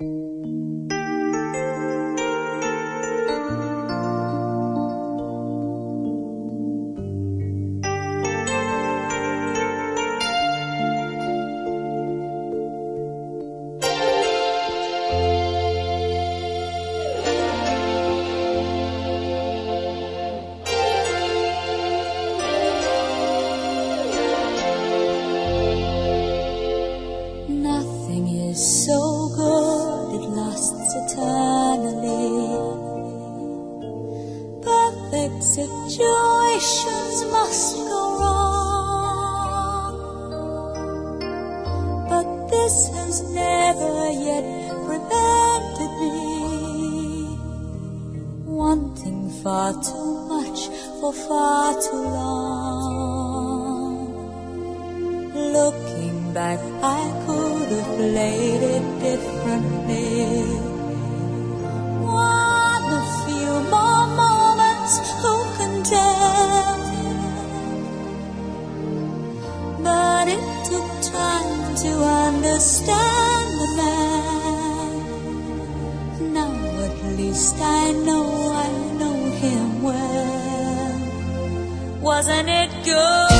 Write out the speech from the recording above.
Nothing is so good it lasts eternally. Perfect situations must go wrong, but this has never yet prevented me wanting far too much for far too long. Looking back, I could have played it differently. Won a few more moments, who can tell? But it took time to understand the man. Now at least I know him well. Wasn't it good?